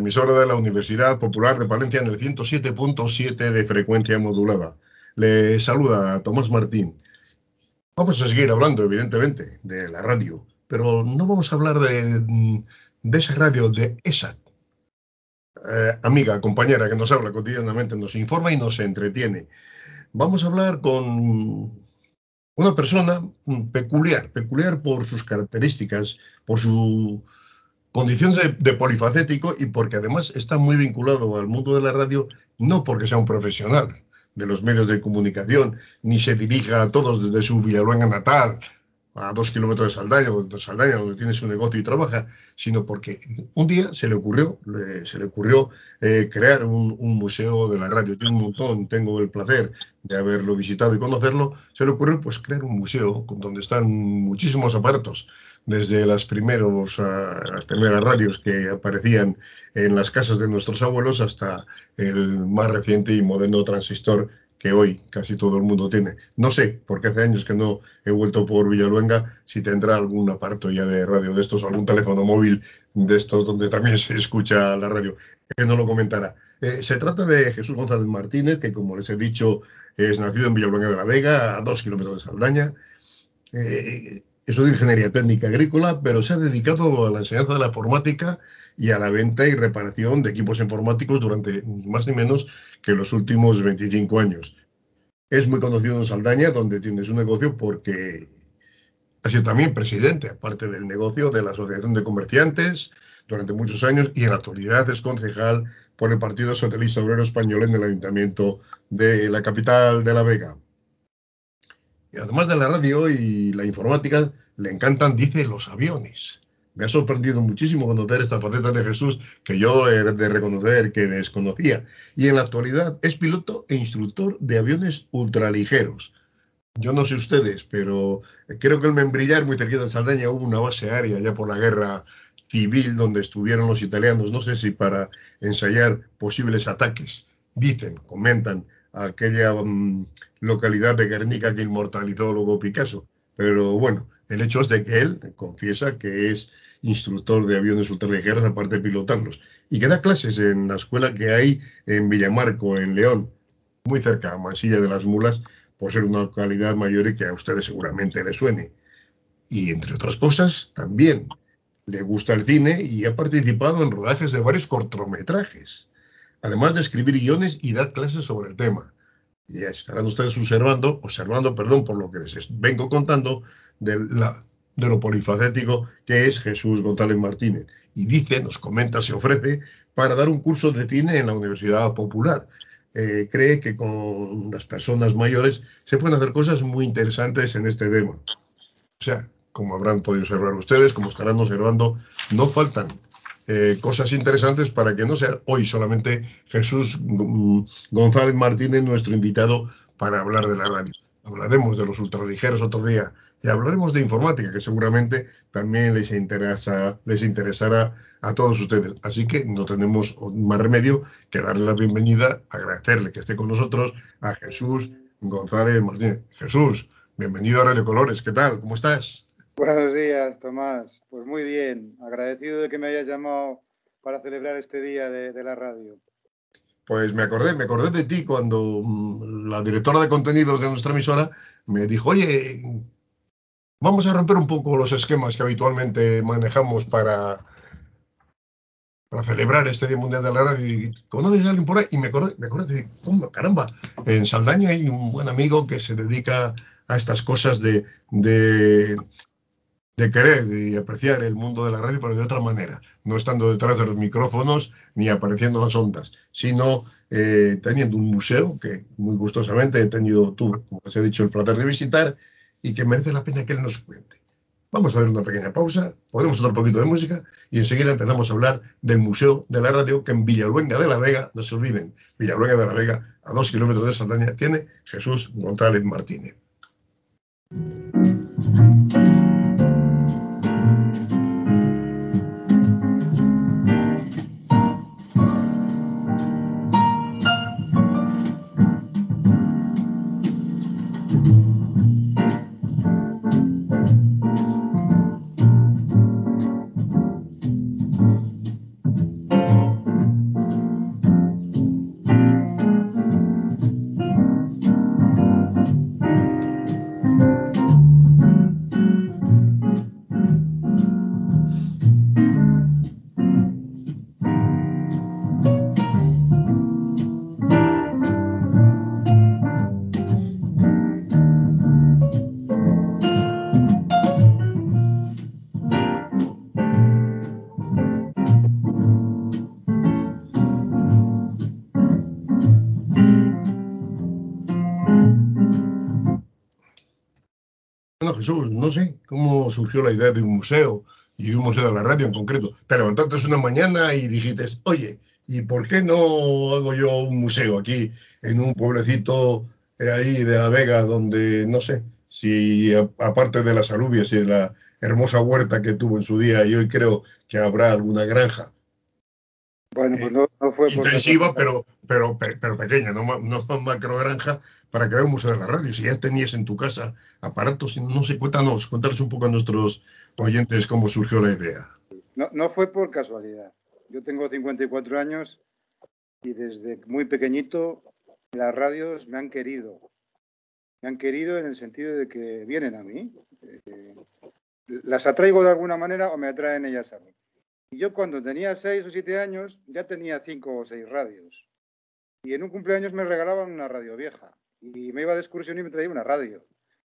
emisora de la Universidad Popular de Palencia en el 107.7 de frecuencia modulada. Le saluda Tomás Martín. Vamos a seguir hablando, evidentemente, de la radio, pero no vamos a hablar de esa radio, de esa amiga, compañera que nos habla cotidianamente, nos informa y nos entretiene. Vamos a hablar con una persona peculiar por sus características, por su condición de polifacético y porque además está muy vinculado al mundo de la radio, no porque sea un profesional de los medios de comunicación, ni se dirija a todos desde su Villaluenga natal, a 2 kilómetros de Saldaña, donde tiene su negocio y trabaja, sino porque un día se le ocurrió crear un museo de la radio. Tiene un montón, tengo el placer de haberlo visitado y conocerlo. Se le ocurrió pues crear un museo donde están muchísimos aparatos, desde las primeras radios que aparecían en las casas de nuestros abuelos hasta el más reciente y moderno transistor que hoy casi todo el mundo tiene. No sé, porque hace años que no he vuelto por Villaluenga, si tendrá algún aparato ya de radio de estos, algún teléfono móvil de estos donde también se escucha la radio. Él no lo comentará. Se trata de Jesús González Martínez, que como les he dicho, es nacido en Villaluenga de la Vega, a 2 kilómetros de Saldaña. Estudió ingeniería técnica agrícola, pero se ha dedicado a la enseñanza de la informática y a la venta y reparación de equipos informáticos durante ni más ni menos que los últimos 25 años. Es muy conocido en Saldaña, donde tiene su negocio, porque ha sido también presidente, aparte del negocio, de la Asociación de Comerciantes durante muchos años, y en la actualidad es concejal por el Partido Socialista Obrero Español en el Ayuntamiento de la capital de La Vega. Y además de la radio y la informática, le encantan, dice, los aviones. Me ha sorprendido muchísimo conocer esta faceta de Jesús, que yo he de reconocer que desconocía. Y en la actualidad es piloto e instructor de aviones ultraligeros. Yo no sé ustedes, pero creo que el Membrillar, muy cerquita de Saldaña, hubo una base aérea ya por la guerra civil donde estuvieron los italianos, no sé si para ensayar posibles ataques. Dicen, comentan, aquella localidad de Guernica que inmortalizó luego Picasso. Pero bueno, el hecho es de que él confiesa que es instructor de aviones ultraligeros, aparte de pilotarlos, y que da clases en la escuela que hay en Villamarco, en León, muy cerca a Mansilla de las Mulas, por ser una localidad mayor y que a ustedes seguramente les suene. Y entre otras cosas, también le gusta el cine y ha participado en rodajes de varios cortometrajes, además de escribir guiones y dar clases sobre el tema. Y estarán ustedes observando, por lo que les vengo contando, de lo polifacético que es Jesús González Martínez. Y dice, nos comenta, se ofrece para dar un curso de cine en la Universidad Popular. Cree que con las personas mayores se pueden hacer cosas muy interesantes en este tema. O sea, como habrán podido observar ustedes, como estarán observando, no faltan cosas interesantes para que no sea hoy solamente Jesús González Martínez nuestro invitado para hablar de la radio. Hablaremos de los ultraligeros otro día y hablaremos de informática, que seguramente también les interesará a todos ustedes. Así que no tenemos más remedio que darle la bienvenida, agradecerle que esté con nosotros a Jesús González Martínez. Jesús, bienvenido a Radio Colores. ¿Qué tal? ¿Cómo estás? Buenos días, Tomás. Pues muy bien. Agradecido de que me hayas llamado para celebrar este día de la radio. Pues me acordé de ti cuando la directora de contenidos de nuestra emisora me dijo, oye, vamos a romper un poco los esquemas que habitualmente manejamos para celebrar este Día Mundial de la Radio. Y ¿conoces a alguien por ahí? Y me acordé de, ¿cómo? Caramba, en Saldaña hay un buen amigo que se dedica a estas cosas de querer y apreciar el mundo de la radio, pero de otra manera, no estando detrás de los micrófonos ni apareciendo en las ondas, sino teniendo un museo que muy gustosamente tuve, como les he dicho, el placer de visitar y que merece la pena que él nos cuente. Vamos a ver una pequeña pausa, podemos hacer un poquito de música y enseguida empezamos a hablar del Museo de la Radio que en Villaluenga de la Vega, no se olviden, Villaluenga de la Vega, a 2 kilómetros de Saldaña, tiene Jesús González Martínez. surgió la idea de un museo y de un museo de la radio en concreto? Te levantaste una mañana y dijiste, oye, ¿y por qué no hago yo un museo aquí en un pueblecito ahí de La Vega donde, no sé, si aparte de las alubias y de la hermosa huerta que tuvo en su día y hoy creo que habrá alguna granja Bueno, pues no fue por intensiva, casualidad. pero pequeña, no macro granja, para crear un museo de la radio? Si ya tenías en tu casa aparatos, no sé, cuéntanos un poco a nuestros Bueno, oyentes cómo surgió la idea. no fue por casualidad. Yo tengo 54 años y desde muy pequeñito las radios me han querido. Me han querido en el sentido de que vienen a mí. Las atraigo de alguna manera o me atraen ellas a mí. Y yo cuando tenía 6 o 7 años ya tenía 5 o 6 radios. Y en un cumpleaños me regalaban una radio vieja. Y me iba de excursión y me traía una radio.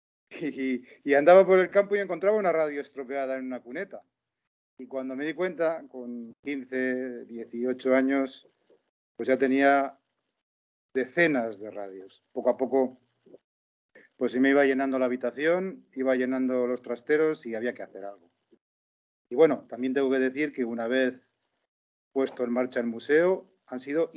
Y andaba por el campo y encontraba una radio estropeada en una cuneta. Y cuando me di cuenta, con 15, 18 años, pues ya tenía decenas de radios. Poco a poco, pues se me iba llenando la habitación, iba llenando los trasteros y había que hacer algo. Y bueno, también tengo que decir que una vez puesto en marcha el museo, han sido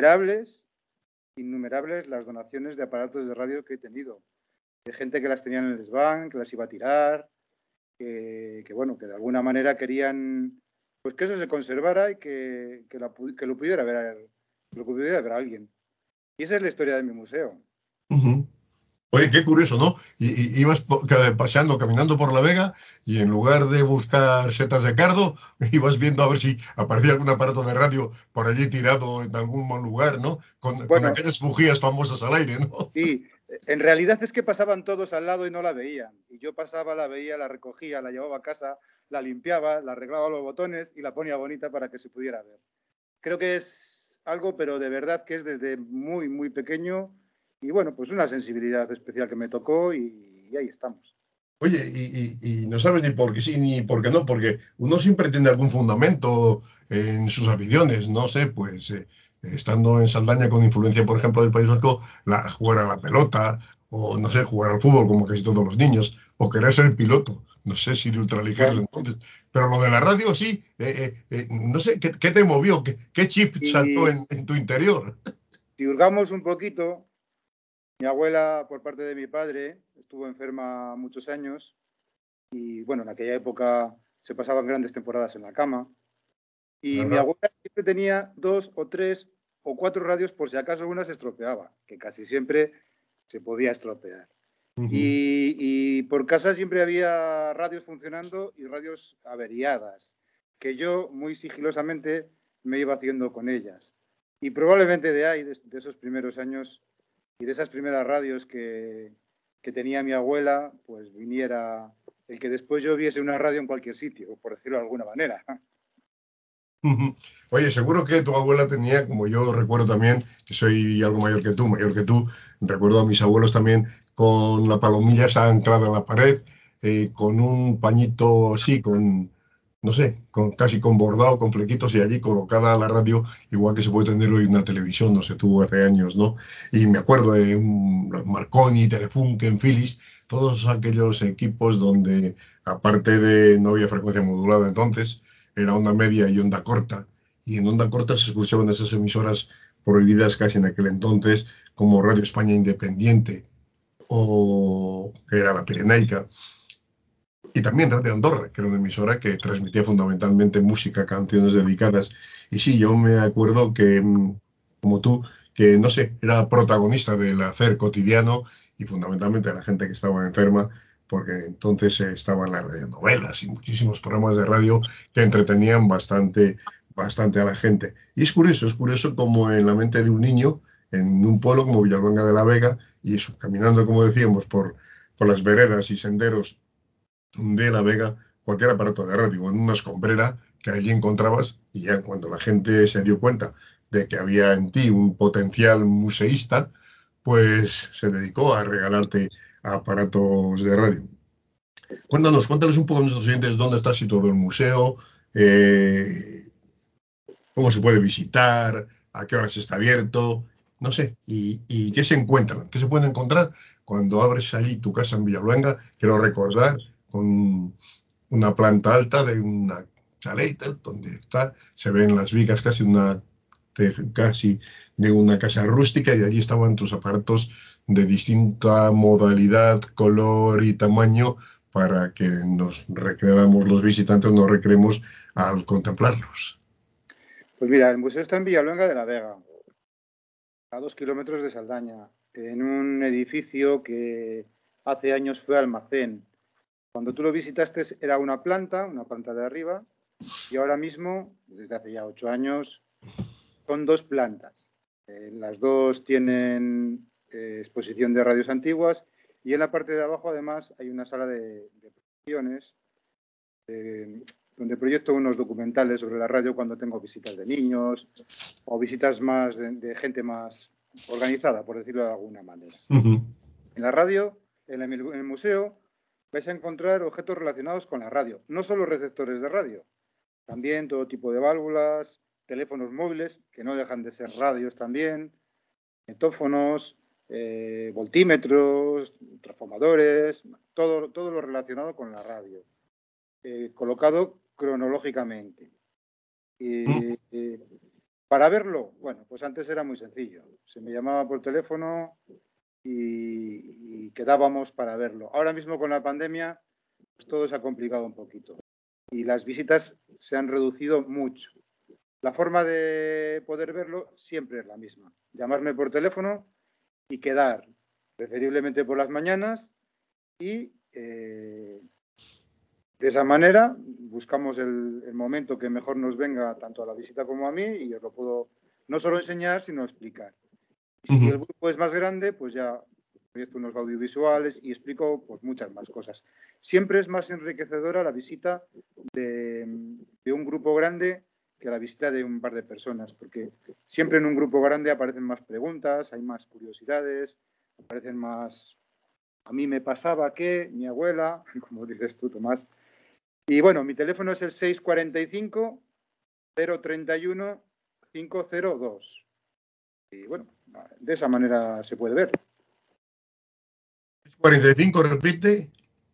innumerables las donaciones de aparatos de radio que he tenido. De gente que las tenía en el desván, que las iba a tirar, bueno, que de alguna manera querían pues que eso se conservara y que lo pudiera ver alguien. Y esa es la historia de mi museo. Uh-huh. Oye, qué curioso, ¿no? Ibas paseando, caminando por La Vega y en lugar de buscar setas de cardo, ibas viendo a ver si aparecía algún aparato de radio por allí tirado en algún mal lugar, ¿no? Con Bueno, aquellas bujías famosas al aire, ¿no? sí, en realidad es que pasaban todos al lado y no la veían. Y yo pasaba, la veía, la recogía, la llevaba a casa, la limpiaba, la arreglaba los botones y la ponía bonita para que se pudiera ver. Creo que es algo, pero de verdad que es desde muy, muy pequeño y bueno, pues una sensibilidad especial que me tocó y ahí estamos. Oye, y no sabes ni por qué sí ni por qué no, porque uno siempre tiene algún fundamento en sus aficiones, no sé, pues estando en Saldaña con influencia, por ejemplo, del País Vasco, jugar a la pelota, o no sé, jugar al fútbol como casi todos los niños, o querer ser piloto, no sé si de ultraligeros Bueno, entonces, pero lo de la radio sí, no sé, ¿qué te movió? ¿Qué chip saltó y en tu interior? si hurgamos un poquito, mi abuela, por parte de mi padre, estuvo enferma muchos años y bueno, en aquella época se pasaban grandes temporadas en la cama. Y mi Ajá. abuela siempre tenía 2 o 3 o 4 radios por si acaso una se estropeaba, que casi siempre se podía estropear. Ujú. Y por casa siempre había radios funcionando y radios averiadas, que yo muy sigilosamente me iba haciendo con ellas. Y probablemente de ahí, de esos primeros años y de esas primeras radios que tenía mi abuela, pues viniera el que después yo viese una radio en cualquier sitio, por decirlo de alguna manera. Ujú. Oye, seguro que tu abuela tenía, como yo recuerdo también, que soy algo mayor que tú, recuerdo a mis abuelos también con la palomilla esa anclada en la pared, con un pañito así, no sé, casi con bordado, con flequitos y allí colocada la radio, igual que se puede tener hoy una televisión, no sé, tuvo hace años, ¿no? Y me acuerdo de un Marconi, Telefunken, Philips, todos aquellos equipos donde, aparte de no había frecuencia modulada entonces, era onda media y onda corta, y en onda corta se escuchaban esas emisoras prohibidas casi en aquel entonces, como Radio España Independiente, o que era la Pirenaica, y también Radio Andorra, que era una emisora que transmitía fundamentalmente música, canciones dedicadas. Y sí, yo me acuerdo que, como tú, que no sé, era protagonista del hacer cotidiano y fundamentalmente de la gente que estaba enferma, porque entonces estaban las radionovelas y muchísimos programas de radio que entretenían bastante a la gente. Y es curioso como en la mente de un niño, en un pueblo como Villalbanga de la Vega, y eso, caminando, como decíamos, por las veredas y senderos de La Vega, cualquier aparato de radio, en una escombrera que allí encontrabas, y ya cuando la gente se dio cuenta de que había en ti un potencial museísta, pues se dedicó a regalarte aparatos de radio. Cuéntanos un poco a nuestros oyentes dónde está situado el museo, eh, cómo se puede visitar, a qué horas está abierto, no sé, y qué se encuentran, qué se puede encontrar cuando abres allí tu casa en Villaluenga, quiero recordar, con una planta alta de una chaleta donde está, se ven las vigas casi de una casa rústica, y allí estaban tus aparatos de distinta modalidad, color y tamaño para que nos recreáramos, los visitantes nos recreemos al contemplarlos. Pues mira, el museo está en Villaluenga de la Vega, a 2 kilómetros de Saldaña, en un edificio que hace años fue almacén. Cuando tú lo visitaste era una planta de arriba, y ahora mismo, desde hace ya 8 años, son 2 plantas. Las dos tienen exposición de radios antiguas, y en la parte de abajo, además, hay una sala de proyecciones donde proyecto unos documentales sobre la radio cuando tengo visitas de niños o visitas más de gente más organizada, por decirlo de alguna manera. Uh-huh. En la radio, en el museo, vais a encontrar objetos relacionados con la radio, no solo receptores de radio, también todo tipo de válvulas, teléfonos móviles, que no dejan de ser radios también, metófonos, voltímetros, transformadores, todo lo relacionado con la radio, colocado cronológicamente. Y para verlo, bueno, pues antes era muy sencillo. Se me llamaba por teléfono y quedábamos para verlo. Ahora mismo con la pandemia, pues todo se ha complicado un poquito y las visitas se han reducido mucho. La forma de poder verlo siempre es la misma. Llamarme por teléfono y quedar, preferiblemente por las mañanas, y de esa manera buscamos el momento que mejor nos venga tanto a la visita como a mí, y os lo puedo no solo enseñar, sino explicar. Y si el grupo es más grande, pues ya proyecto unos audiovisuales y explico pues muchas más cosas. Siempre es más enriquecedora la visita de un grupo grande que la visita de un par de personas, porque siempre en un grupo grande aparecen más preguntas, hay más curiosidades, aparecen más... A mí me pasaba que mi abuela, como dices tú, Tomás. Y bueno, mi teléfono es el 645-031-502. Y bueno, de esa manera se puede ver. 45, repite.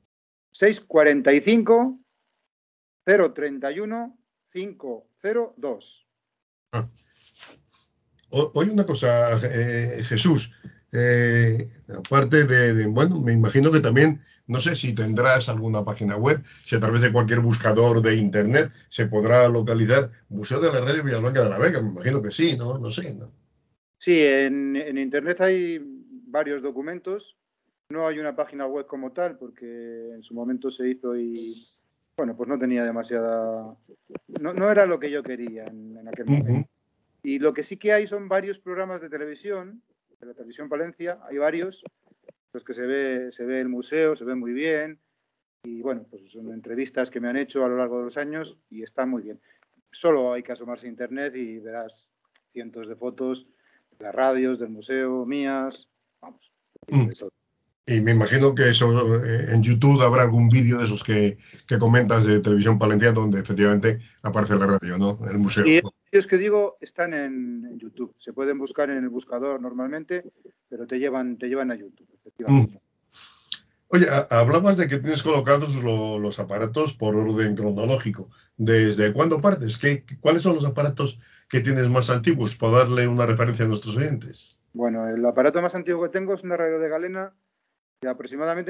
645-031-502. Ah. Oye, una cosa, Jesús, aparte bueno, me imagino que también, no sé si tendrás alguna página web, si a través de cualquier buscador de internet se podrá localizar Museo de la Radio Villaluenga de la Vega, me imagino que sí, ¿no? No sé, ¿no? Sí, en internet hay varios documentos. No hay una página web como tal, porque en su momento se hizo y, bueno, pues no tenía demasiada... No era lo que yo quería en aquel momento. Y lo que sí que hay son varios programas de televisión, de la televisión Palencia, hay varios, los que se ve el museo, se ve muy bien, y bueno, pues son entrevistas que me han hecho a lo largo de los años y está muy bien. Solo hay que asomarse a internet y verás cientos de fotos de las radios, del museo, mías, vamos, de todo. Y me imagino que eso, en YouTube habrá algún vídeo de esos que comentas de televisión palenciana donde efectivamente aparece la radio, ¿no? El museo, Y ¿no? los que digo están en YouTube. Se pueden buscar en el buscador normalmente, pero te llevan a YouTube, efectivamente. Oye, hablabas de que tienes colocados los aparatos por orden cronológico. ¿Desde cuándo partes? ¿Cuáles son los aparatos que tienes más antiguos para darle una referencia a nuestros oyentes? Bueno, el aparato más antiguo que tengo es una radio de galena de aproximadamente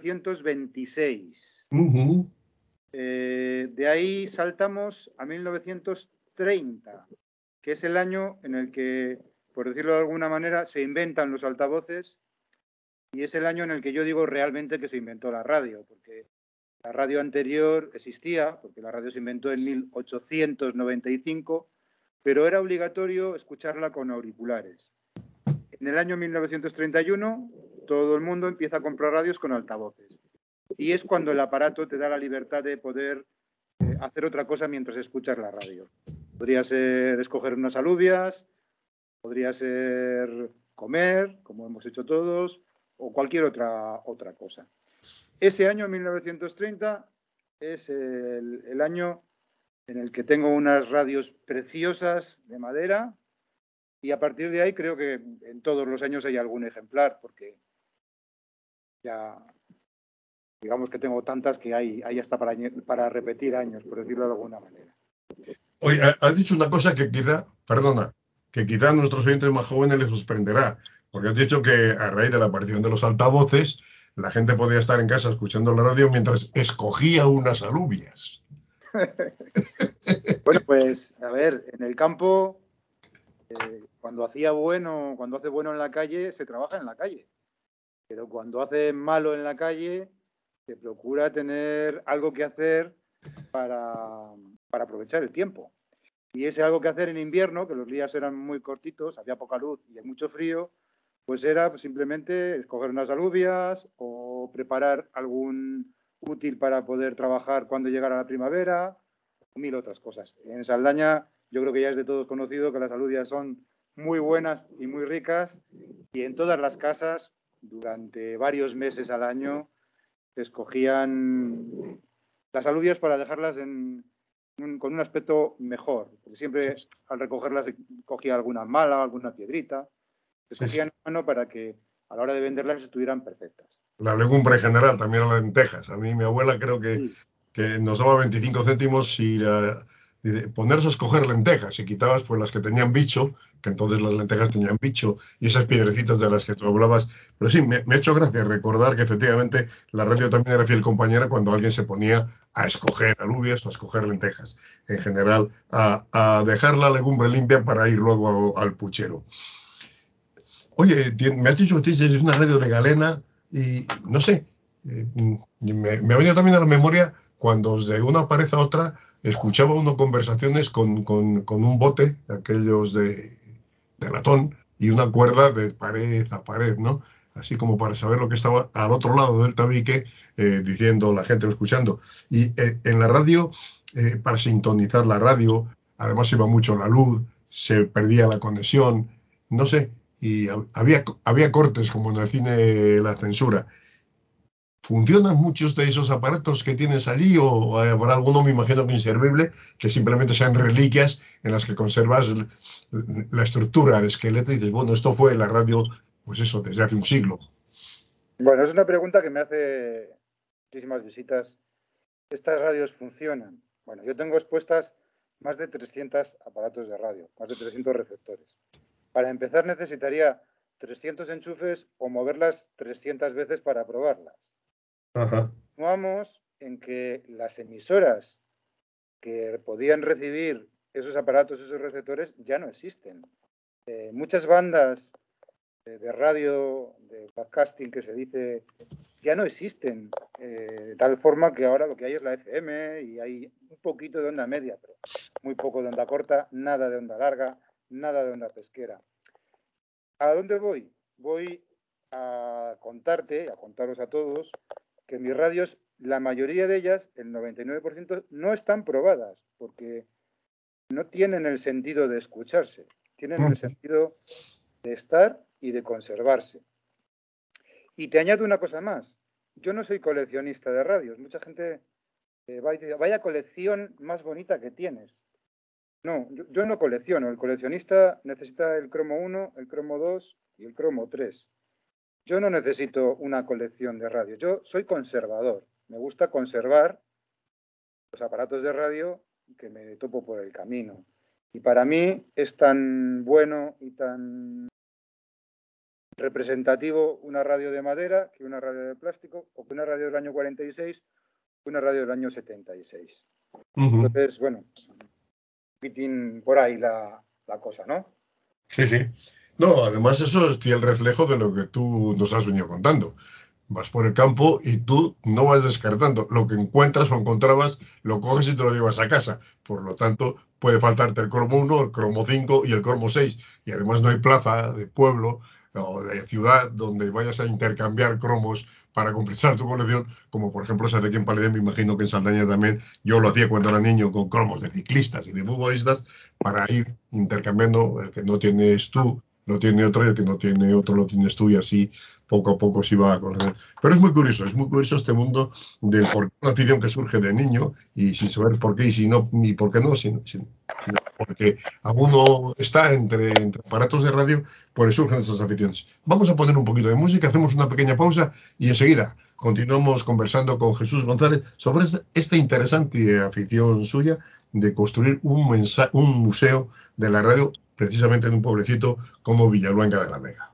1926. Uh-huh. De ahí saltamos a 1930, que es el año en el que, por decirlo de alguna manera, se inventan los altavoces, y es el año en el que yo digo realmente que se inventó la radio, porque la radio anterior existía, porque la radio se inventó en 1895, pero era obligatorio escucharla con auriculares. En el año 1931, todo el mundo empieza a comprar radios con altavoces. Y es cuando el aparato te da la libertad de poder hacer otra cosa mientras escuchas la radio. Podría ser escoger unas alubias, podría ser comer, como hemos hecho todos, o cualquier otra cosa. Ese año, 1930, es el año en el que tengo unas radios preciosas de madera, y a partir de ahí creo que en todos los años hay algún ejemplar, porque ya digamos que tengo tantas que hay hasta para repetir años, por decirlo de alguna manera. Oye, has dicho una cosa que quizá, perdona, que quizá a nuestros oyentes más jóvenes les sorprenderá, porque has dicho que a raíz de la aparición de los altavoces, la gente podía estar en casa escuchando la radio mientras escogía unas alubias. Bueno, pues a ver, en el campo, cuando hace bueno en la calle, se trabaja en la calle. Pero cuando hace malo en la calle, se procura tener algo que hacer para aprovechar el tiempo. Y ese algo que hacer en invierno, que los días eran muy cortitos, había poca luz y hay mucho frío, pues era simplemente escoger unas alubias o preparar algún útil para poder trabajar cuando llegara la primavera, o mil otras cosas. En Saldaña yo creo que ya es de todos conocido que las alubias son muy buenas y muy ricas, y en todas las casas durante varios meses al año se escogían las alubias para dejarlas con un aspecto mejor. Porque siempre al recogerlas se cogía alguna mala, alguna piedrita. Se Sí, sí. cogían en mano para que a la hora de venderlas estuvieran perfectas. La legumbre en general, también las lentejas. A mí, mi abuela creo Sí, que nos daba 25 céntimos y ponerse a escoger lentejas. Y quitabas pues las que tenían bicho, que entonces las lentejas tenían bicho, y esas piedrecitas de las que tú hablabas. Pero sí, me ha hecho gracia recordar que efectivamente la radio también era fiel compañera cuando alguien se ponía a escoger alubias o a escoger lentejas. En general, a dejar la legumbre limpia para ir luego al puchero. Oye, me has dicho que es una radio de galena y no sé, me ha venido también a la memoria cuando de una pared a otra escuchaba uno conversaciones con un bote, aquellos de latón, y una cuerda de pared a pared, ¿no? Así como para saber lo que estaba al otro lado del tabique, diciendo la gente o escuchando. Y en la radio, para sintonizar la radio, además iba mucho la luz, se perdía la conexión, no sé, y había cortes como en el cine La Censura. ¿Funcionan muchos de esos aparatos que tienes allí o habrá alguno, me imagino que inservible, que simplemente sean reliquias en las que conservas la estructura, el esqueleto y dices, bueno, esto fue la radio, pues eso, desde hace un siglo? bueno, es una pregunta que me hace muchísimas visitas. ¿Estas radios funcionan? Bueno, yo tengo expuestas más de 300 aparatos de radio, más de 300 receptores. Para empezar necesitaría 300 enchufes o moverlas 300 veces para probarlas. Ajá. Continuamos en que las emisoras que podían recibir esos aparatos, esos receptores, ya no existen. Muchas bandas de radio, de podcasting que se dice, ya no existen. De tal forma que ahora lo que hay es la FM y hay un poquito de onda media, pero muy poco de onda corta, nada de onda larga, nada de onda pesquera. ¿A dónde voy? Voy a contarte, a contaros a todos, que mis radios, la mayoría de ellas, el 99%, no están probadas, porque no tienen el sentido de escucharse, tienen el sentido de estar y de conservarse. Y te añado una cosa más, yo no soy coleccionista de radios, mucha gente va y dice, vaya colección más bonita que tienes. No, yo no colecciono, el coleccionista necesita el cromo 1, el cromo 2 y el cromo 3. Yo no necesito una colección de radios, yo soy conservador, me gusta conservar los aparatos de radio que me topo por el camino. Y para mí es tan bueno y tan representativo una radio de madera que una radio de plástico, o que una radio del año 46 que una radio del año 76. Uh-huh. Entonces, bueno, por ahí la cosa, ¿no? Sí, sí. No, además eso es fiel reflejo de lo que tú nos has venido contando. Vas por el campo y tú no vas descartando. Lo que encuentras o encontrabas, lo coges y te lo llevas a casa. Por lo tanto, puede faltarte el cromo 1, el cromo 5 y el cromo 6. Y además no hay plaza de pueblo o de ciudad donde vayas a intercambiar cromos para completar tu colección, como por ejemplo sabes aquí en Paledén, me imagino que en Saldaña también, yo lo hacía cuando era niño con cromos de ciclistas y de futbolistas para ir intercambiando el que no tienes tú lo tiene otro y el que no tiene otro lo tienes tú y así poco a poco se va a conocer. Pero es muy curioso este mundo del por qué una afición que surge de niño y sin saber por qué y si no, ni por qué no, sino porque a uno está entre aparatos de radio, pues surgen esas aficiones. Vamos a poner un poquito de música, hacemos una pequeña pausa y enseguida continuamos conversando con Jesús González sobre esta interesante afición suya de construir un museo de la radio precisamente en un pueblecito como Villaluenga de la Vega.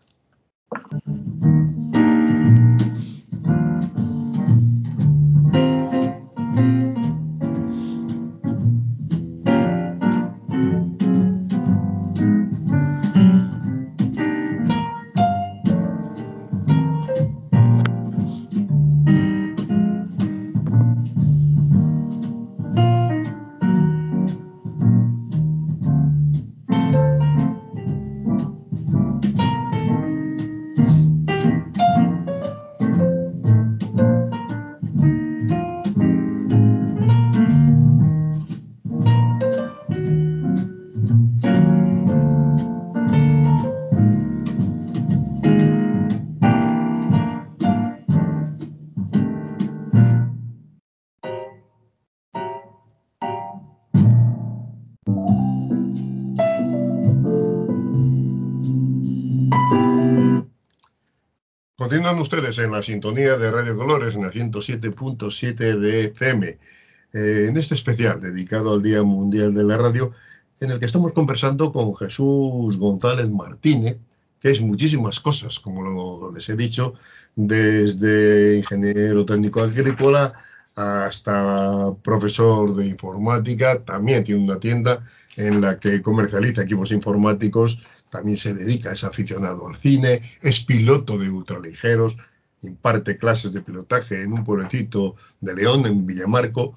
Continúan ustedes en la sintonía de Radio Colores en la 107.7 de FM, en este especial dedicado al Día Mundial de la Radio, en el que estamos conversando con Jesús González Martínez, que es muchísimas cosas, como les he dicho, desde ingeniero técnico agrícola hasta profesor de informática, también tiene una tienda en la que comercializa equipos informáticos, también se dedica, es aficionado al cine, es piloto de ultraligeros, imparte clases de pilotaje en un pueblecito de León, en Villamarco,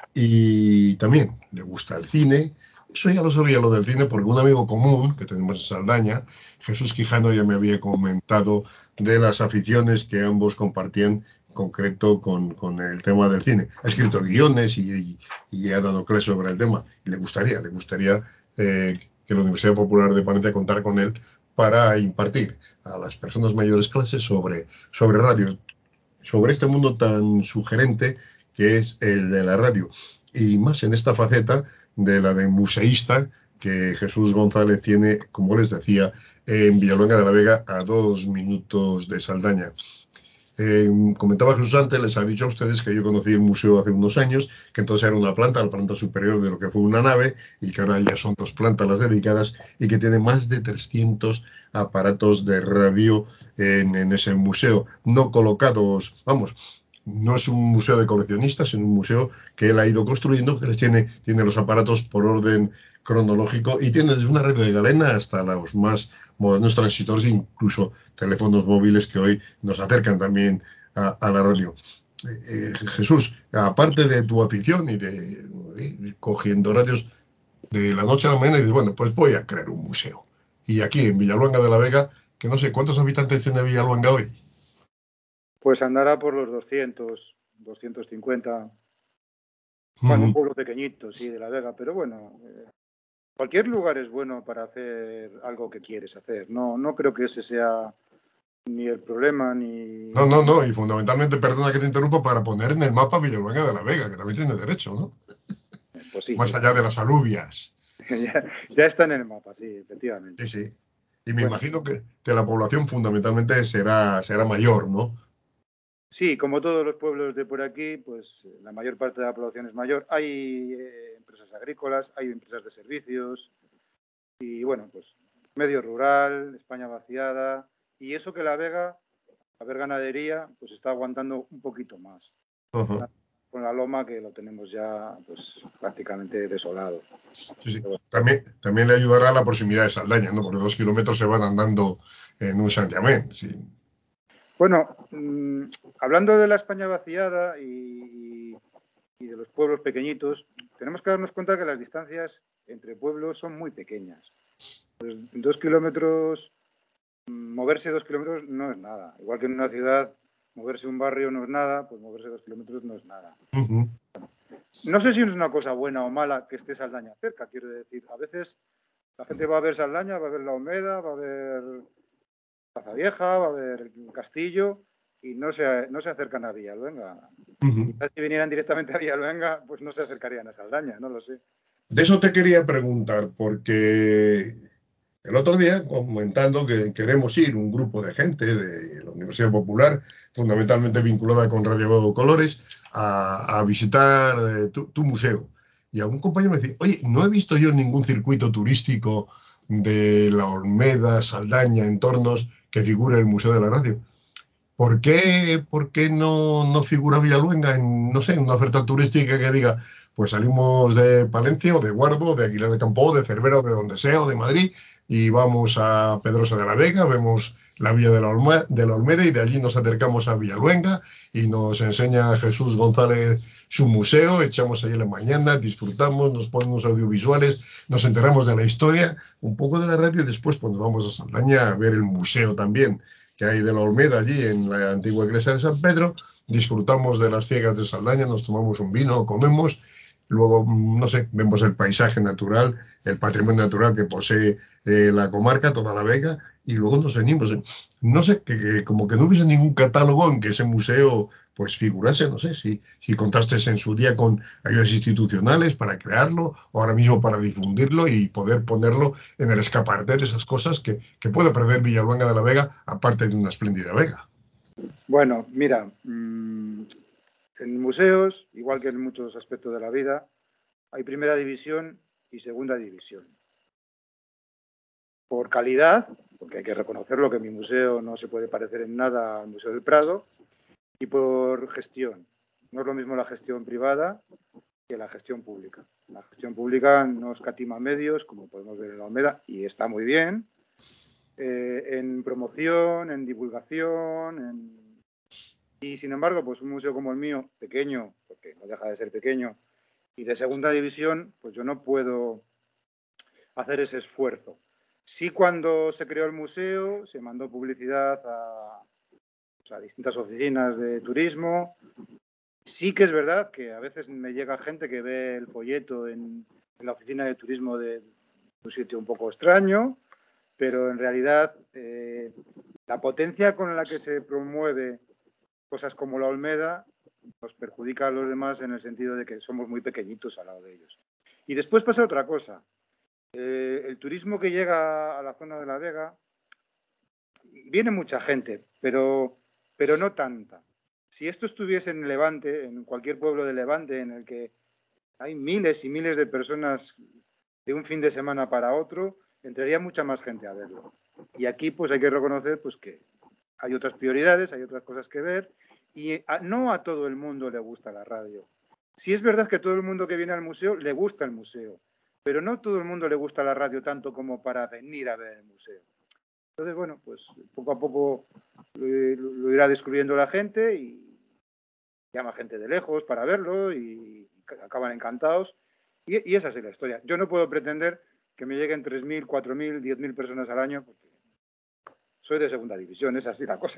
y también le gusta el cine. Eso ya lo sabía, lo del cine, porque un amigo común que tenemos en Saldaña, Jesús Quijano, ya me había comentado de las aficiones que ambos compartían, en concreto con el tema del cine. Ha escrito guiones y ha dado clases sobre el tema. Y le gustaría que la Universidad Popular de Palencia contara con él para impartir a las personas mayores clases sobre radio, sobre este mundo tan sugerente que es el de la radio. Y más en esta faceta de la de museísta que Jesús González tiene, como les decía, en Villaluenga de la Vega, a 2 minutos de Saldaña. Comentaba Jesús antes, les ha dicho a ustedes que yo conocí el museo hace unos años, que entonces era una planta, la planta superior de lo que fue una nave, y que ahora ya son 2 plantas las dedicadas, y que tiene más de 300 aparatos de radio en ese museo, no colocados, vamos, no es un museo de coleccionistas, sino un museo que él ha ido construyendo, que les tiene los aparatos por orden cronológico y tiene desde una red de galena hasta los más modernos transistores, incluso teléfonos móviles que hoy nos acercan también a la radio. Jesús, aparte de tu afición y de cogiendo radios de la noche a la mañana, y dices, bueno, pues voy a crear un museo. Y aquí en Villaluenga de la Vega, que no sé cuántos habitantes tiene Villaluenga hoy. Pues andará por los 200, 250. Bueno, un pueblo pequeñito, sí, de La Vega, pero bueno, cualquier lugar es bueno para hacer algo que quieres hacer. No, no creo que ese sea ni el problema, No, ni... no, no, y fundamentalmente, perdona que te interrumpa, para poner en el mapa Villaluenga de la Vega, que también tiene derecho, ¿no? Pues sí, Más allá de las alubias. ya está en el mapa, sí, Sí, efectivamente. sí. Y me Bueno, imagino que la población fundamentalmente será mayor, ¿no? sí, como todos los pueblos de por aquí, pues la mayor parte de la población es mayor. Hay empresas agrícolas, hay empresas de servicios y bueno, pues medio rural, España vaciada y eso que La Vega, a ver ganadería, pues está aguantando un poquito más. Ajá. Con la loma que lo tenemos ya pues prácticamente desolado. Sí, sí. También le ayudará la proximidad de Saldaña, ¿no? Porque 2 kilómetros se van andando en un santiamén. Sí. Bueno, hablando de la España vaciada y de los pueblos pequeñitos, tenemos que darnos cuenta que las distancias entre pueblos son muy pequeñas. Pues 2 kilómetros, moverse 2 kilómetros no es nada. Igual que en una ciudad, moverse un barrio no es nada, pues moverse 2 kilómetros no es nada. Uh-huh. No sé si es una cosa buena o mala que esté Saldaña cerca, quiero decir. A veces La gente va a ver Saldaña, va a ver la Olmeda, va a ver Plaza Vieja, va a ver Castillo y no se acercan a Villaluenga. Quizás si vinieran directamente a Villaluenga, pues no se acercarían a Saldaña, no lo sé. De eso te quería preguntar, porque el otro día, comentando que queremos ir un grupo de gente de la Universidad Popular, fundamentalmente vinculada con Radio Colores, a visitar tu museo. Y algún compañero me decía, oye, no he visto yo ningún circuito turístico de la Olmeda, Saldaña, entornos que figure el Museo de la Radio. ¿Por qué no figura Villaluenga en, no sé, en una oferta turística que diga, pues salimos de Palencia o de Guardo, de Aguilar de Campo, de Cervera, o de donde sea, o de Madrid, y vamos a Pedrosa de la Vega, vemos la Villa de la Olmeda y de allí nos acercamos a Villaluenga y nos enseña Jesús González su museo, echamos ahí la mañana, disfrutamos, nos ponemos audiovisuales, nos enteramos de la historia, un poco de la radio y después cuando vamos a Saldaña a ver el museo también que hay de la Olmeda allí en la antigua iglesia de San Pedro, disfrutamos de las ciegas de Saldaña, nos tomamos un vino, comemos, luego, no sé, vemos el paisaje natural, el patrimonio natural que posee la comarca, toda la Vega, y luego nos venimos. No sé, como que no hubiese ningún catálogo en que ese museo pues figurase, no sé, si contaste en su día con ayudas institucionales para crearlo, o ahora mismo para difundirlo y poder ponerlo en el escaparate de esas cosas que puede perder Villaluenga de la Vega, aparte de una espléndida Vega. Bueno, mira, en museos, igual que en muchos aspectos de la vida, hay primera división y segunda división. Por calidad, porque hay que reconocerlo que mi museo no se puede parecer en nada al Museo del Prado, y por gestión. No es lo mismo la gestión privada que la gestión pública. La gestión pública no escatima medios, como podemos ver en la Olmeda, y está muy bien, en promoción, en divulgación, y sin embargo, pues un museo como el mío, pequeño, porque no deja de ser pequeño, y de segunda división, pues yo no puedo hacer ese esfuerzo. Sí, cuando se creó el museo, se mandó publicidad a distintas oficinas de turismo. Sí que es verdad que a veces me llega gente que ve el folleto en la oficina de turismo de un sitio un poco extraño, pero en realidad la potencia con la que se promueve cosas como la Olmeda nos perjudica a los demás en el sentido de que somos muy pequeñitos al lado de ellos. Y después pasa otra cosa. El turismo que llega a la zona de la Vega, viene mucha gente, pero no tanta. Si esto estuviese en Levante, en cualquier pueblo de Levante, en el que hay miles y miles de personas de un fin de semana para otro, entraría mucha más gente a verlo. Y aquí pues hay que reconocer pues que hay otras prioridades, hay otras cosas que ver, y no a todo el mundo le gusta la radio. Sí es verdad que todo el mundo que viene al museo le gusta el museo, pero no todo el mundo le gusta la radio tanto como para venir a ver el museo. Entonces, bueno, pues poco a poco lo irá descubriendo la gente y llama gente de lejos para verlo y acaban encantados. Y esa es la historia. Yo no puedo pretender que me lleguen 3.000, 4.000, 10.000 personas al año porque soy de segunda división, es así la cosa.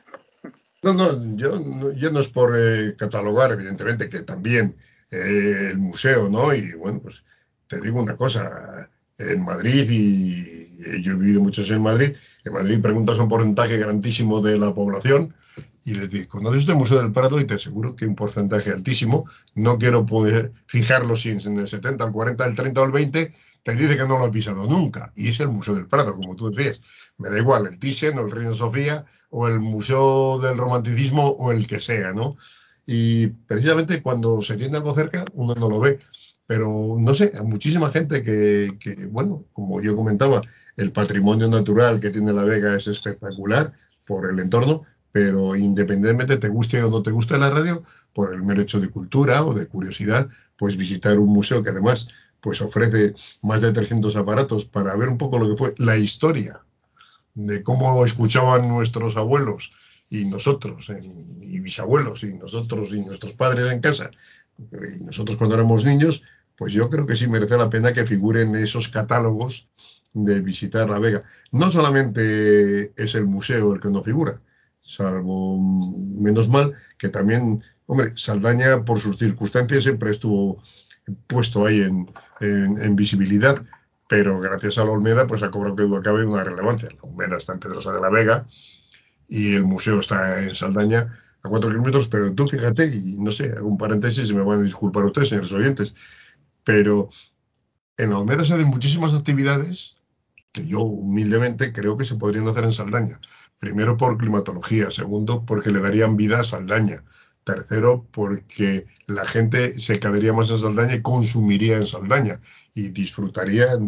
Yo no es por catalogar, evidentemente, que también el museo, ¿no? Y bueno, pues te digo una cosa, en Madrid, y yo he vivido muchos en Madrid preguntas un porcentaje grandísimo de la población y les digo, ¿conoces usted el Museo del Prado? Y te aseguro que un porcentaje altísimo, no quiero poder fijarlo si en el 70, el 40, el 30 o el 20, te dice que no lo ha pisado nunca. Y es el Museo del Prado, como tú decías. Me da igual el Thyssen o el Reina Sofía o el Museo del Romanticismo o el que sea, ¿no? Y precisamente cuando se tiene algo cerca, uno no lo ve. Pero no sé, hay muchísima gente bueno, como yo comentaba, el patrimonio natural que tiene La Vega es espectacular por el entorno, pero independientemente te guste o no te guste la radio, por el mero hecho de cultura o de curiosidad, pues visitar un museo que además pues ofrece más de 300 aparatos para ver un poco lo que fue la historia de cómo escuchaban nuestros abuelos y nosotros, y bisabuelos, y nosotros y nuestros padres en casa, y nosotros cuando éramos niños, pues yo creo que sí merece la pena que figuren esos catálogos de visitar La Vega. No solamente es el museo el que no figura, salvo, menos mal, que también, hombre, Saldaña por sus circunstancias siempre estuvo puesto ahí en visibilidad, pero gracias a la Olmeda pues ha cobrado que duda cabe una relevancia. La Olmeda está en Pedrosa de la Vega y el museo está en Saldaña a 4 kilómetros, pero tú fíjate, y no sé, hago un paréntesis y me van a disculpar ustedes, señores oyentes, pero en la Olmeda se hacen muchísimas actividades que yo humildemente creo que se podrían hacer en Saldaña. Primero por climatología, segundo porque le darían vida a Saldaña, tercero porque la gente se quedaría más en Saldaña y consumiría en Saldaña y disfrutaría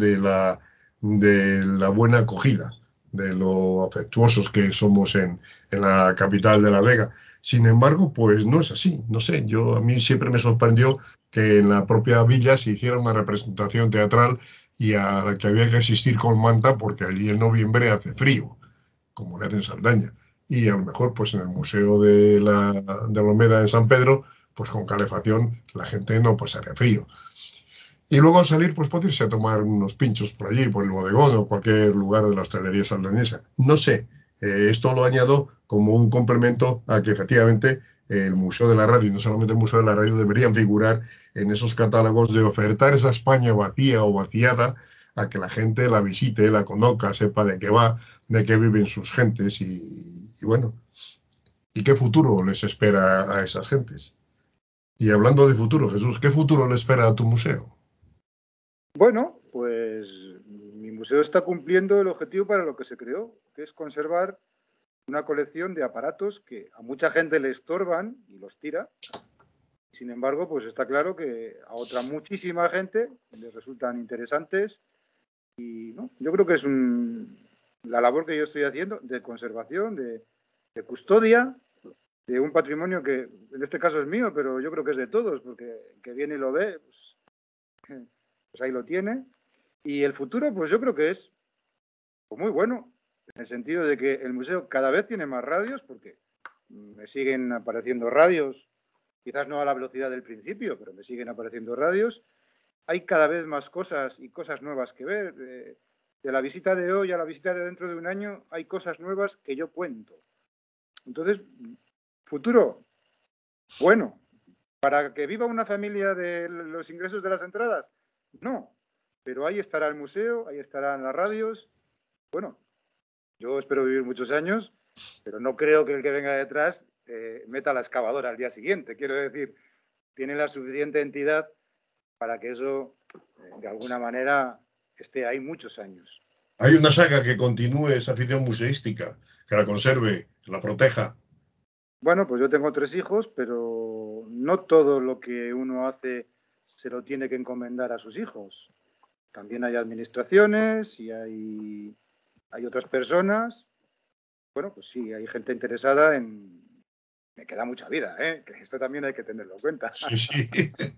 de la buena acogida, de lo afectuosos que somos en la capital de La Vega. Sin embargo, pues no es así. No sé, a mí siempre me sorprendió que en la propia villa se hiciera una representación teatral y a la que había que asistir con manta porque allí en noviembre hace frío, como le hace en Saldaña. Y a lo mejor, pues en el Museo de la Alameda en San Pedro, pues con calefacción la gente no pasaría frío. Y luego al salir, pues puede irse a tomar unos pinchos por allí, por el bodegón o cualquier lugar de la hostelería saldañesa. No sé, esto lo añado como un complemento a que efectivamente el Museo de la Radio y no solamente el Museo de la Radio deberían figurar en esos catálogos de ofertar esa España vacía o vaciada a que la gente la visite, la conozca, sepa de qué va, de qué viven sus gentes y bueno, y qué futuro les espera a esas gentes. Y hablando de futuro, Jesús, ¿qué futuro le espera a tu museo? Bueno, pues mi museo está cumpliendo el objetivo para lo que se creó, que es conservar una colección de aparatos que a mucha gente le estorban y los tira. Sin embargo, pues está claro que a otra muchísima gente les resultan interesantes y ¿no? Yo creo que es la labor que yo estoy haciendo de conservación, de custodia de un patrimonio que en este caso es mío, pero yo creo que es de todos, porque el que viene y lo ve, pues ahí lo tiene. Y el futuro, pues yo creo que es pues, muy bueno, en el sentido de que el museo cada vez tiene más radios, porque me siguen apareciendo radios, quizás no a la velocidad del principio, pero me siguen apareciendo radios. Hay cada vez más cosas y cosas nuevas que ver. De la visita de hoy a la visita de dentro de un año, hay cosas nuevas que yo cuento. Entonces, futuro, bueno, para que viva una familia de los ingresos de las entradas, no. Pero ahí estará el museo, ahí estarán las radios. Bueno, yo espero vivir muchos años, pero no creo que el que venga detrás meta la excavadora al día siguiente. Quiero decir, tiene la suficiente entidad para que eso, de alguna manera, esté ahí muchos años. Hay una saga que continúe esa afición museística, que la conserve, que la proteja. Bueno, pues yo tengo 3 hijos, pero no todo lo que uno hace se lo tiene que encomendar a sus hijos. También hay administraciones y hay otras personas. Bueno, pues sí, hay gente interesada en... Me queda mucha vida, ¿eh? Que esto también hay que tenerlo en cuenta. Sí, sí.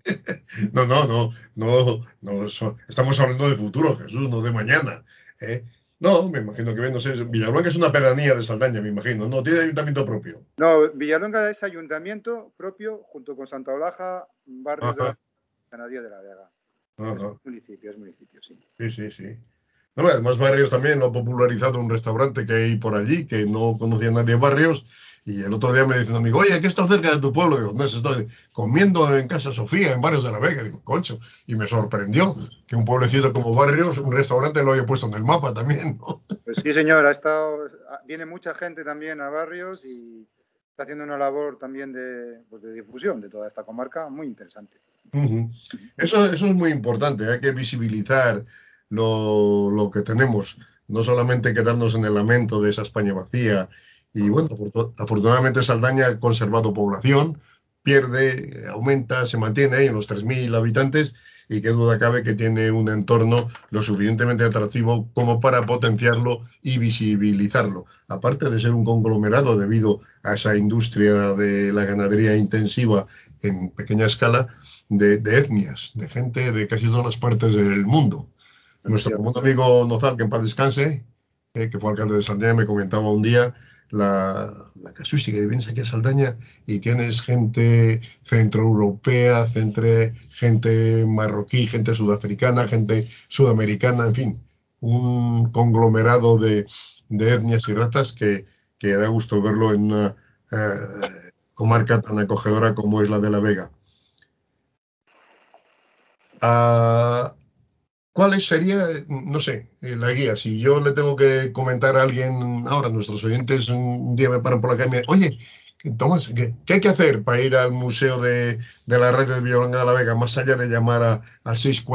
No, no, no, no, no. Estamos hablando de futuro, Jesús, no de mañana. ¿Eh? No, me imagino que, no sé, Villablanca es una pedanía de Saldaña, me imagino. No, tiene ayuntamiento propio. No, Villalonga es ayuntamiento propio junto con Santa Olaja, barrios de la Ajá, Canadía de la Vega. ajá. Es municipio, sí. Sí, sí, sí. No, además, Barrios también lo ha popularizado un restaurante que hay por allí, que no conocía nadie en Barrios. Y el otro día me dice un amigo, oye, ¿qué está cerca de tu pueblo? Digo, no, estoy comiendo en Casa Sofía, en Barrios de la Vega. Digo, concho. Y me sorprendió que un pueblecito como Barrios, un restaurante lo haya puesto en el mapa también, ¿no? Pues sí, señor, viene mucha gente también a barrios y está haciendo una labor también pues de difusión de toda esta comarca muy interesante. Ujú. Eso es muy importante, hay que visibilizar lo que tenemos, no solamente quedarnos en el lamento de esa España vacía. Y bueno, afortunadamente Saldaña ha conservado población, pierde, aumenta, se mantiene ahí en los 3.000 habitantes y qué duda cabe que tiene un entorno lo suficientemente atractivo como para potenciarlo y visibilizarlo. Aparte de ser un conglomerado debido a esa industria de la ganadería intensiva en pequeña escala, de etnias, de gente de casi todas las partes del mundo. Nuestro común amigo Nozal, que en paz descanse, que fue alcalde de Saldaña, me comentaba un día la casuística de vienes aquí a Saldaña y tienes gente centroeuropea, gente marroquí, gente sudafricana, gente sudamericana, en fin, un conglomerado de etnias y razas que da gusto verlo en una comarca tan acogedora como es la de La Vega. Ah, ¿cuál sería, no sé, la guía? Si yo le tengo que comentar a alguien ahora, nuestros oyentes un día me paran por la calle y me dicen, oye, Tomás, ¿qué hay que hacer para ir al Museo de la Red de Villalonga de la Vega, más allá de llamar al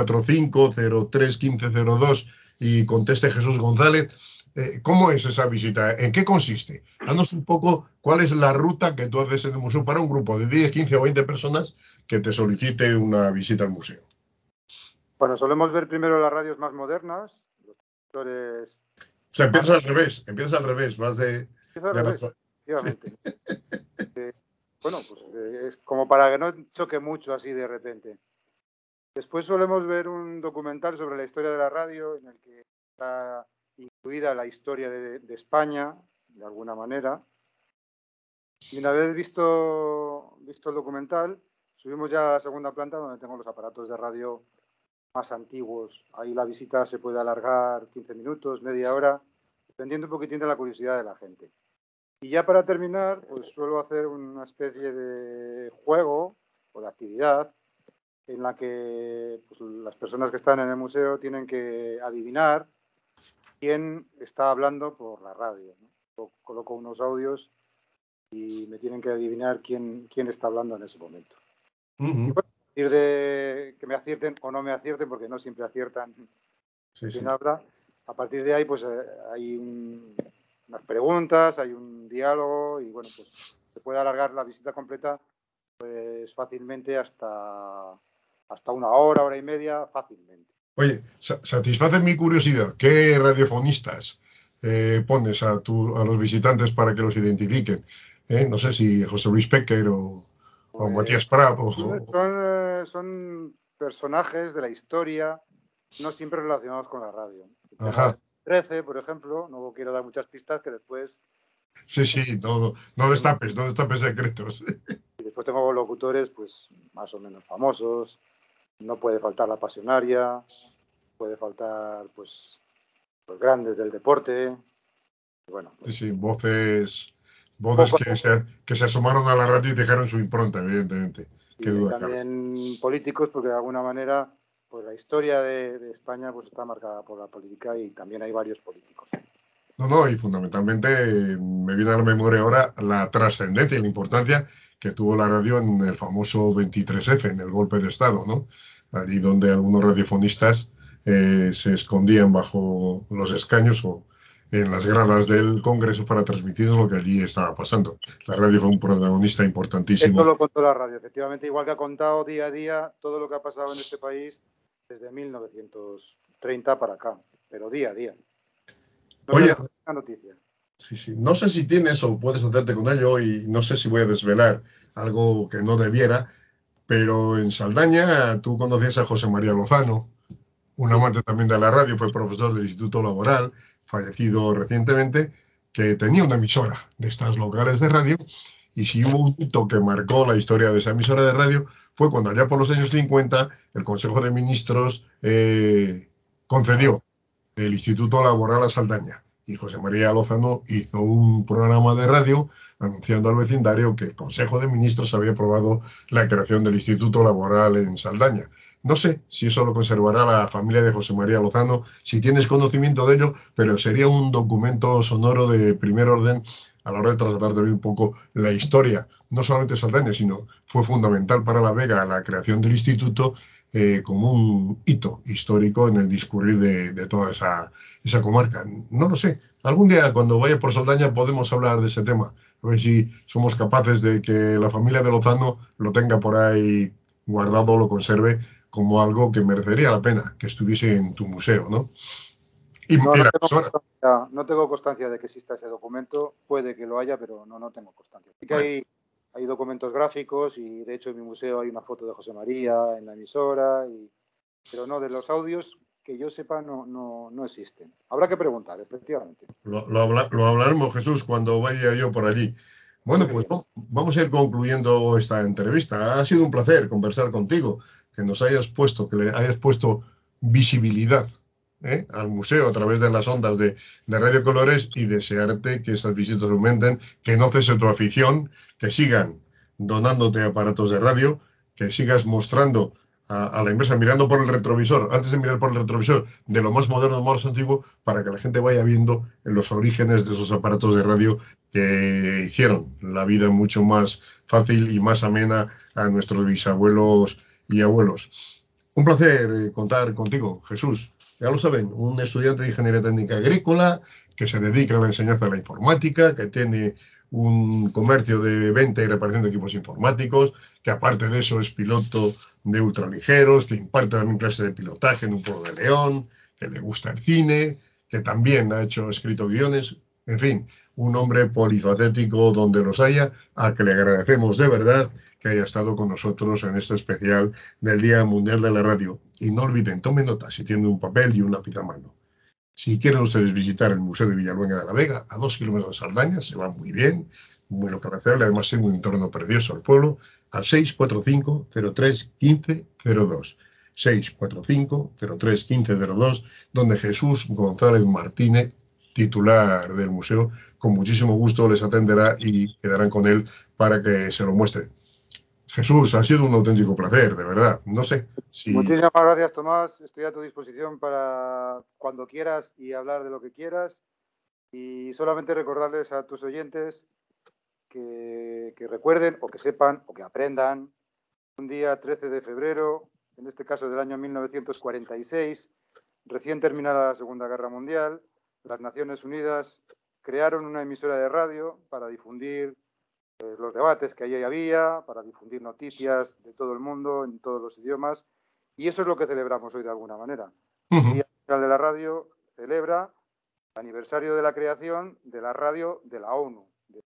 645-03-1502 y conteste Jesús González? ¿Cómo es esa visita? ¿En qué consiste? Danos un poco cuál es la ruta que tú haces en el museo para un grupo de 10, 15 o 20 personas que te solicite una visita al museo. Bueno, solemos ver primero las radios más modernas, los productores O sea, más... empiezas al revés, vas Empieza al de la... revés, efectivamente. Bueno, pues es como para que no choque mucho así de repente. Después solemos ver un documental sobre la historia de la radio en el que está incluida la historia de España, de alguna manera. Y una vez visto el documental, subimos ya a la segunda planta donde tengo los aparatos de radio más antiguos. Ahí la visita se puede alargar 15 minutos, media hora, dependiendo un poquitín de la curiosidad de la gente. Y ya para terminar, pues suelo hacer una especie de juego o de actividad en la que pues, las personas que están en el museo tienen que adivinar quién está hablando por la radio, ¿no? Yo coloco unos audios y me tienen que adivinar quién está hablando en ese momento. Y Uh-huh. bueno, a partir de que me acierten o no me acierten, porque no siempre aciertan Sí, quién sí. habla, a partir de ahí pues hay unas preguntas, hay un diálogo y bueno, pues se puede alargar la visita completa pues fácilmente hasta una hora y media, fácilmente. Oye, satisface mi curiosidad. ¿Qué radiofonistas pones a los visitantes para que los identifiquen? No sé si José Luis Péquer o Pues Matías Prats. son personajes de la historia, no siempre relacionados con la radio. Tengo Ajá. a 13, por ejemplo, no quiero dar muchas pistas que después, Sí, sí, no destapes secretos. y después tengo locutores pues más o menos famosos, no puede faltar la pasionaria, puede faltar pues los grandes del deporte, y bueno, Sí, sí, pues voces poco que se asomaron a la radio y dejaron su impronta, evidentemente. Qué y hay duda cabe. también políticos porque de alguna manera pues la historia de España pues está marcada por la política y también hay varios políticos. No, no, y fundamentalmente me viene a la memoria ahora la trascendencia y la importancia que tuvo la radio en el famoso 23F, en el golpe de Estado, ¿no? Allí donde algunos radiofonistas se escondían bajo los escaños o en las gradas del Congreso para transmitir lo que allí estaba pasando. La radio fue un protagonista Esto importantísimo. lo contó la radio, efectivamente, igual que ha contado día a día todo lo que ha pasado en este país desde 1930 para acá, pero día a día. No se Oye, deja una noticia. sí, sí. No sé si tienes o puedes hacerte con ello y no sé si voy a desvelar algo que no debiera, pero en Saldaña tú conocías a José María Lozano, un Sí, amante también de la radio, fue profesor del Instituto Laboral, fallecido recientemente, que tenía una emisora de estas locales de radio, y si hubo un hito que marcó la historia de esa emisora de radio, fue cuando allá por los años 50 el Consejo de Ministros concedió el Instituto Laboral a Saldaña. Y José María Lozano hizo un programa de radio anunciando al vecindario que el Consejo de Ministros había aprobado la creación del Instituto Laboral en Saldaña. No sé si eso lo conservará la familia de José María Lozano, si tienes conocimiento de ello, pero sería un documento sonoro de primer orden a la hora de trasladar también un poco la historia, no solamente de Saldaña, sino fue fundamental para La Vega la creación del instituto como un hito histórico en el discurrir de toda esa comarca. No lo sé. Algún día cuando vaya por Saldaña podemos hablar de ese tema. A ver si somos capaces de que la familia de Lozano lo tenga por ahí guardado, lo conserve como algo que merecería la pena que estuviese en tu museo, ¿no? no, Y la emisora. no tengo constancia de que exista ese documento. Puede que lo haya, pero no tengo constancia. Sí que Bueno, hay documentos gráficos y de hecho en mi museo hay una foto de José María en la emisora, pero no, de los audios que yo sepa no existen. Habrá que preguntar, efectivamente. lo hablaremos, Jesús, cuando vaya yo por allí. Bueno, Muy pues bien. vamos a ir concluyendo esta entrevista. Ha sido un placer conversar contigo, que nos hayas puesto, que le hayas puesto visibilidad al museo a través de las ondas de Radio Colores y desearte que estas visitas aumenten, que no cese tu afición, que sigan donándote aparatos de radio, que sigas mostrando a la inversa, mirando por el retrovisor, antes de mirar por el retrovisor, de lo más moderno, más antiguo, para que la gente vaya viendo los orígenes de esos aparatos de radio que hicieron la vida mucho más fácil y más amena a nuestros bisabuelos y abuelos. Un placer contar contigo, Jesús. Ya lo saben, un estudiante de Ingeniería Técnica Agrícola que se dedica a la enseñanza de la informática, que tiene un comercio de venta y reparación de equipos informáticos, que aparte de eso es piloto de ultraligeros, que imparte también clases de pilotaje en un pueblo de León, que le gusta el cine, que también ha escrito guiones, en fin, un hombre polifacético donde los haya, a que le agradecemos de verdad que haya estado con nosotros en este especial del Día Mundial de la Radio. Y no olviden, tomen nota si tienen un papel y un lápiz a mano. Si quieren ustedes visitar el Museo de Villaluenga de la Vega, a 2 kilómetros de Saldaña, se va muy bien, muy localizable, además es un entorno precioso al pueblo, al 645-03-1502. 645-03-1502, donde Jesús González Martínez, titular del museo, con muchísimo gusto les atenderá y quedarán con él para que se lo muestre. Jesús, ha sido un auténtico placer, de verdad. No sé si... Muchísimas gracias, Tomás. Estoy a tu disposición para cuando quieras y hablar de lo que quieras. Y solamente recordarles a tus oyentes que recuerden o que sepan o que aprendan un día 13 de febrero, en este caso del año 1946, recién terminada la Segunda Guerra Mundial, las Naciones Unidas crearon una emisora de radio para difundir los debates que allí había, para difundir noticias de todo el mundo, en todos los idiomas, y eso es lo que celebramos hoy de alguna manera. El Día Mundial de la Radio celebra el aniversario de la creación de la radio de la ONU,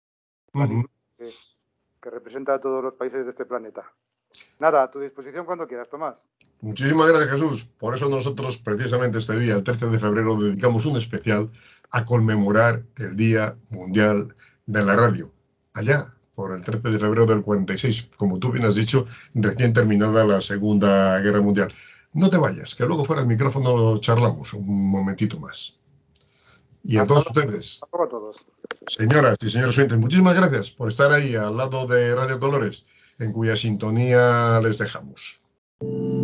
que representa a todos los países de este planeta. Nada, a tu disposición cuando quieras, Tomás. Muchísimas gracias, Jesús. Por eso nosotros, precisamente este día, el 13 de febrero, dedicamos un especial a conmemorar el Día Mundial de la Radio. Allá, por el 13 de febrero del 46, como tú bien has dicho, recién terminada la Segunda Guerra Mundial. No te vayas, que luego fuera del micrófono charlamos un momentito más. Y a todos ustedes, Hasta luego a todos. señoras y señores oyentes, muchísimas gracias por estar ahí al lado de Radio Colores, en cuya sintonía les dejamos.